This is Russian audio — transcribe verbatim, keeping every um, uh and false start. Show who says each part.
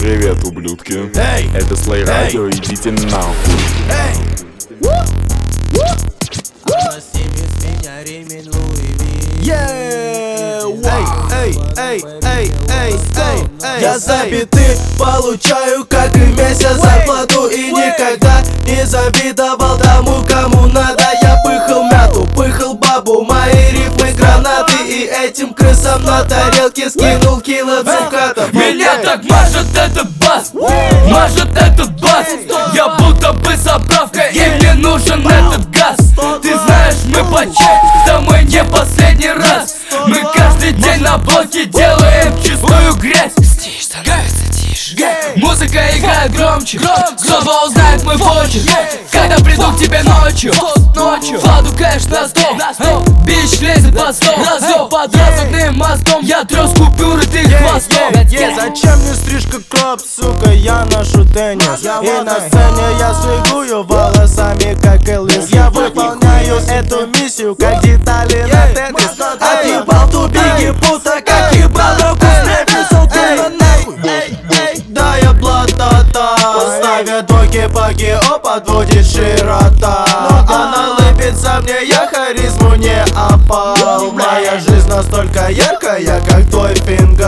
Speaker 1: Привет, ублюдки.
Speaker 2: Эй!
Speaker 1: Это Слей Радио, идите нахуй.
Speaker 2: Эй!
Speaker 3: Она снимет с меня ремень Луи Ви.
Speaker 2: Эй, эй, эй, эй, эй, эй.
Speaker 3: Я за биты получаю как и месяц зарплату. И никогда не завидовал тому, кому надо. Я пыхал мяту, пыхал бабу, мои рифмы гранаты. И этим крысам на тарелке скинул кило цукатов.
Speaker 4: Меня так мажет этот бас, мажет этот бас. Я будто бы заправка, и мне нужен этот газ. Ты знаешь, мы по чек, да мы не последний раз. Мы каждый день на блоке делаем чистую грязь. Стишь, становится тише, музыка играет громче. Кто узнает мой почерк, когда приду к тебе ночью. Ночью кладу кэш на стол, бич лезет под стол. Раздел под разогным мостом, я трёс купюры, ты хвостом.
Speaker 3: Yeah, зачем мне стрижка кроп, сука, я ношу теннис. И на сцене я свигую волосами, как Элвис. Я выполняю эту миссию, как детали на тетрис. Отъебал тубиги, пута, как ебал руку с Нефисом. Ты на нахуй. Да я блатата, ставят доки-паки, о, подводит широта. Она лыбится мне, я харизму не опал. Моя жизнь настолько яркая, как твой фингал.